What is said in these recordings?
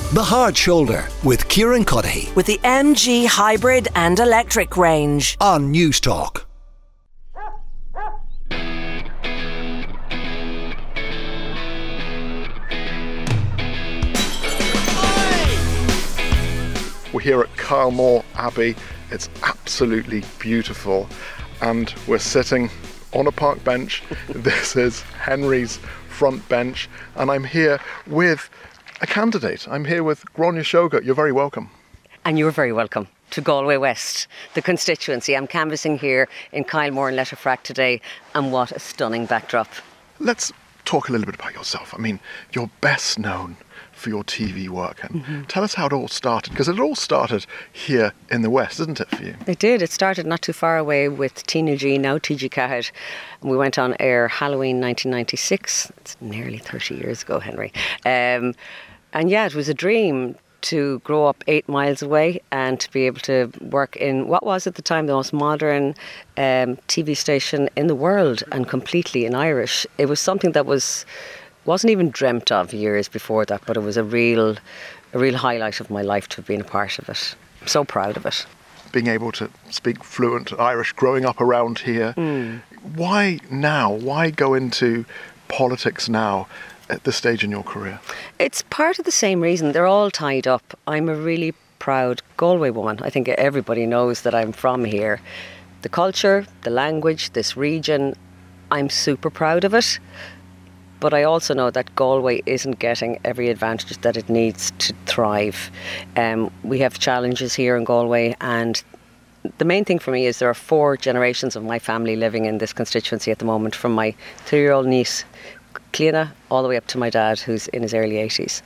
The Hard Shoulder with Kieran Cuddihy with the MG hybrid and electric range on News Talk. We're here at Kylemore Abbey. It's absolutely beautiful, and we're sitting on a park bench. This is Henry's front bench, and I'm here with a candidate. I'm here with Gráinne Seoga. You're very welcome. And you're very welcome to Galway West, the constituency. I'm canvassing here in Kylemore and Letterfrack today, and what a stunning backdrop. Let's talk a little bit about yourself. I mean, you're best known for your TV work, and tell us how it all started, because it all started here in the West, isn't it, for you? It did. It started not too far away with Tina G, now TG Cahill. We went on air Halloween 1996. It's nearly 30 years ago, Henry. And yeah, it was a dream to grow up 8 miles away and to be able to work in what was at the time the most modern TV station in the world, and completely in Irish. It was something that wasn't even dreamt of years before that, but it was a real highlight of my life to have been a part of it. I'm so proud of it. Being able to speak fluent Irish, growing up around here. Why now? Why go into politics now at this stage in your career? It's part of the same reason. They're all tied up. I'm a really proud Galway woman. I think everybody knows that I'm from here. The culture, the language, this region, I'm super proud of it. But I also know that Galway isn't getting every advantage that it needs to thrive. We have challenges here in Galway, and the main thing for me is there are 4 generations of my family living in this constituency at the moment, from my 3-year-old niece Cliona all the way up to my dad, who's in his early 80s.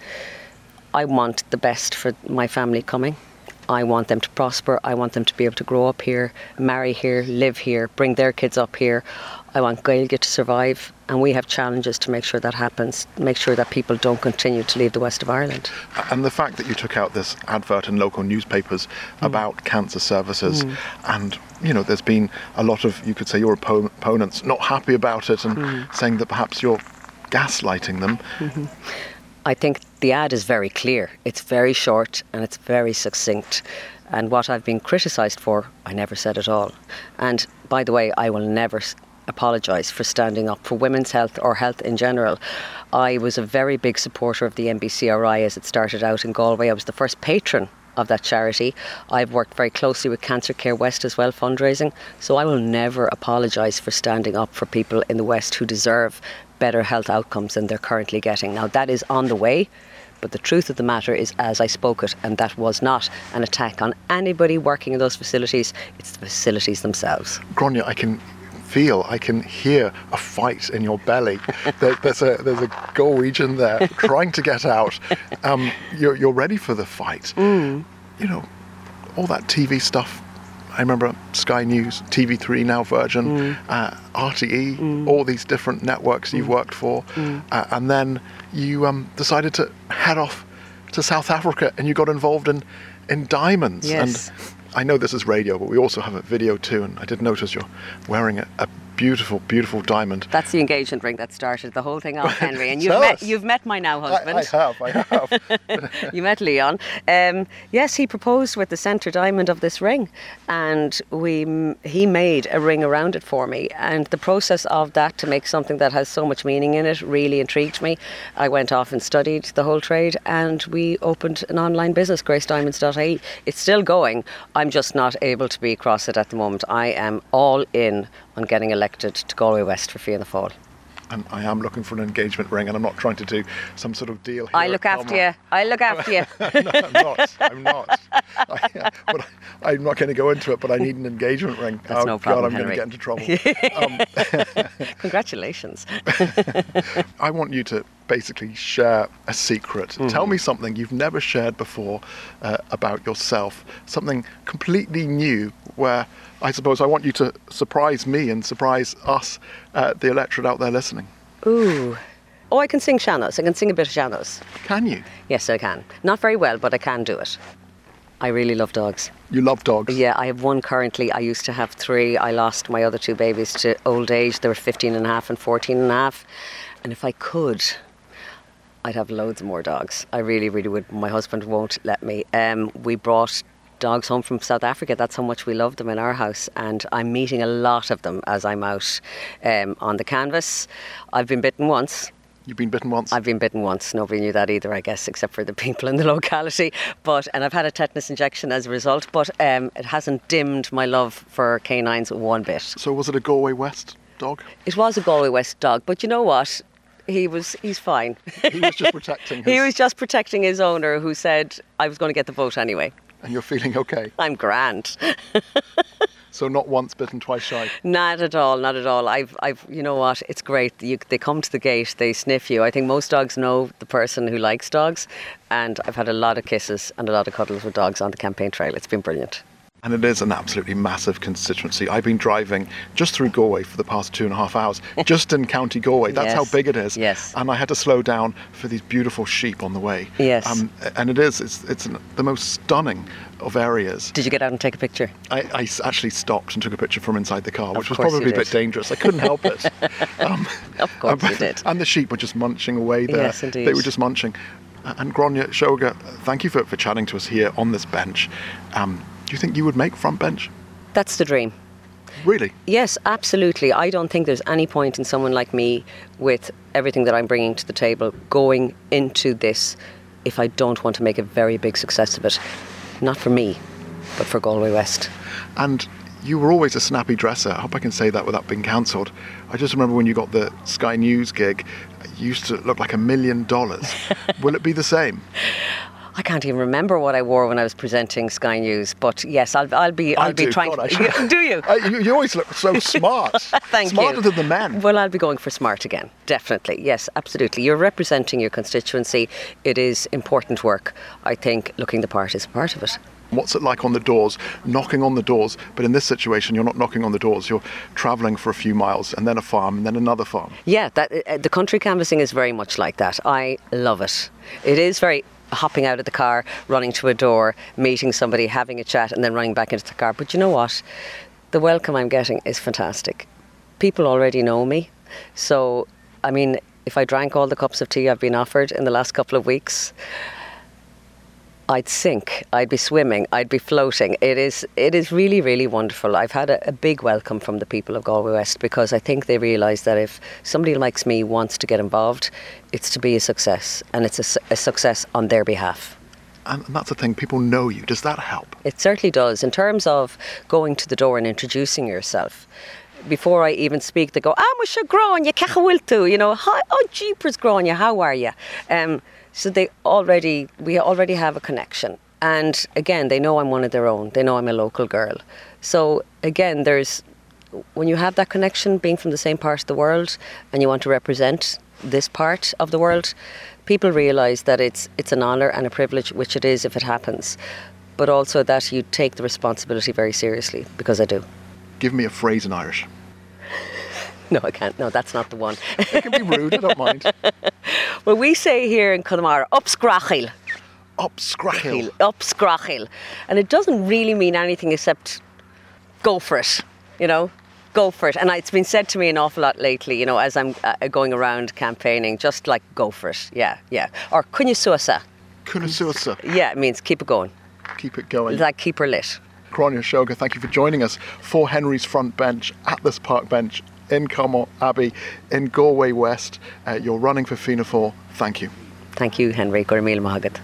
I want the best for my family coming. I want them to prosper. I want them to be able to grow up here, marry here, live here, bring their kids up here. I want Gaeilge to survive, and we have challenges to make sure that happens, make sure that people don't continue to leave the west of Ireland. And the fact that you took out this advert in local newspapers about cancer services, and there's been a lot of, you could say, your opponents not happy about it and saying that perhaps you're gaslighting them. I think the ad is very clear. It's very short and it's very succinct. And what I've been criticised for, I never said at all. And by the way, I will never apologise for standing up for women's health or health in general. I was a very big supporter of the NBCRI as it started out in Galway. I was the first patron of that charity. I've worked very closely with Cancer Care West as well, fundraising. So I will never apologise for standing up for people in the West who deserve better health outcomes than they're currently getting. Now, that is on the way, but the truth of the matter is, as I spoke it, and that was not an attack on anybody working in those facilities, it's the facilities themselves. Gráinne, I can hear a fight in your belly. There's a Galwegian there trying to get out. You're ready for the fight. All that TV stuff. I remember Sky News, TV3, now Virgin, RTE, all these different networks you've worked for. And then you decided to head off to South Africa, and you got involved in diamonds. Yes. And I know this is radio, but we also have a video too, and I did notice you're wearing a beautiful, beautiful diamond. That's the engagement ring that started the whole thing off, Henry. And you've met my now husband. I have. You met Leon. Yes, he proposed with the centre diamond of this ring, and he made a ring around it for me. And the process of that to make something that has so much meaning in it really intrigued me. I went off and studied the whole trade, and we opened an online business, gracediamonds.ie. It's still going. I'm just not able to be across it at the moment. I am all in on getting elected to Galway West for Fianna Fáil. And I am looking for an engagement ring, and I'm not trying to do some sort of deal here. I look after you. No, I'm not. But I'm not going to go into it, but I need an engagement ring. That's no problem, God, I'm Henry. going to get into trouble. Congratulations. I want you to basically share a secret. Tell me something you've never shared before about yourself, something completely new, where I suppose I want you to surprise me and surprise us, the electorate out there listening. Ooh. Oh, I can sing Sean-nós. I can sing a bit of Sean-nós. Can you? Yes, I can. Not very well, but I can do it. I really love dogs. You love dogs? Yeah, I have one currently. I used to have 3. I lost my other 2 babies to old age. They were 15 and a half and 14 and a half. And if I could, I'd have loads more dogs. I really, really would. My husband won't let me. We brought dogs home from South Africa. That's how much we love them in our house, and I'm meeting a lot of them as I'm out on the canvas. I've been bitten once. You've been bitten once? I've been bitten once. Nobody knew that either, I guess, except for the people in the locality. And I've had a tetanus injection as a result, but it hasn't dimmed my love for canines one bit. So was it a Galway West dog? It was a Galway West dog, but you know what? He's fine. He was just protecting his... He was just protecting his owner, who said I was going to get the vote anyway. And you're feeling okay? I'm grand. So not once bitten, twice shy? Not at all, not at all. I've you know what, it's great. They come to the gate, they sniff you. I think most dogs know the person who likes dogs, and I've had a lot of kisses and a lot of cuddles with dogs on the campaign trail. It's been brilliant. And it is an absolutely massive constituency. I've been driving just through Galway for the past 2.5 hours, just in County Galway. That's Yes. how big it is. Yes. And I had to slow down for these beautiful sheep on the way. Yes. And it's the most stunning of areas. Did you get out and take a picture? I actually stopped and took a picture from inside the car, which was course probably you a bit did. dangerous. I couldn't help it. Of course you did. And the sheep were just munching away there. Yes, indeed. They were just munching. And Gráinne Seoga, thank you for chatting to us here on this bench. Do you think you would make front bench? That's the dream. Really? Yes, absolutely. I don't think there's any point in someone like me, with everything that I'm bringing to the table, going into this if I don't want to make a very big success of it. Not for me, but for Galway West. And you were always a snappy dresser. I hope I can say that without being cancelled. I just remember when you got the Sky News gig, you used to look like $1 million. Will it be the same? I can't even remember what I wore when I was presenting Sky News, but yes, I'll be trying. God, I Do you? You always look so smart. Thank you. Smarter than the men. Well, I'll be going for smart again, definitely. Yes, absolutely. You're representing your constituency. It is important work. I think looking the part is a part of it. What's it like on the doors, knocking on the doors? But in this situation, you're not knocking on the doors. You're travelling for a few miles and then a farm and then another farm. Yeah, the country canvassing is very much like that. I love it. It is very hopping out of the car, running to a door, meeting somebody, having a chat and then running back into the car. But you know what? The welcome I'm getting is fantastic. People already know me. So, I mean, if I drank all the cups of tea I've been offered in the last couple of weeks, I'd sink, I'd be swimming, I'd be floating. It is really, really wonderful. I've had a big welcome from the people of Galway West, because I think they realise that if somebody like me wants to get involved, it's to be a success, and it's a success on their behalf. And that's the thing, people know you. Does that help? It certainly does. In terms of going to the door and introducing yourself, before I even speak, they go, Musha Gráinne, cecha bhfuil tú, you know, hi, oh jeepers Gráinne, how are you? So we already have a connection. And again, they know I'm one of their own. They know I'm a local girl. So again, when you have that connection, being from the same part of the world, and you want to represent this part of the world, people realise that it's an honour and a privilege, which it is if it happens, but also that you take the responsibility very seriously, because I do. Give me a phrase in Irish. No, I can't. No, that's not the one. It can be rude, I don't mind. Well, we say here in Connemara, up scrachil. Up scrachil. Up scrachil. And it doesn't really mean anything except go for it, you know? Go for it. And it's been said to me an awful lot lately, you know, as I'm going around campaigning, just like go for it. Yeah, yeah. Or cúine suasa. Cúine suasa. Yeah, it means keep it going. Keep it going. Like keep her lit. Gráinne Seoga, thank you for joining us for Henry's Front Bench at this park bench in Carmel Abbey in Galway West. You're running for Fianna Fáil. Thank you. Thank you, Henry. Gur míle maith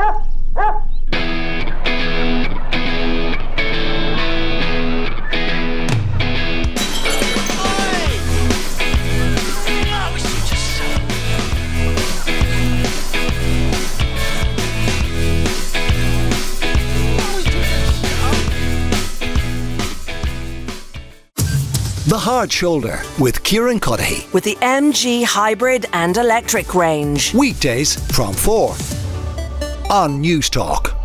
The Hard Shoulder with Kieran Cuddihy. With the MG hybrid and electric range. Weekdays from 4 on News Talk.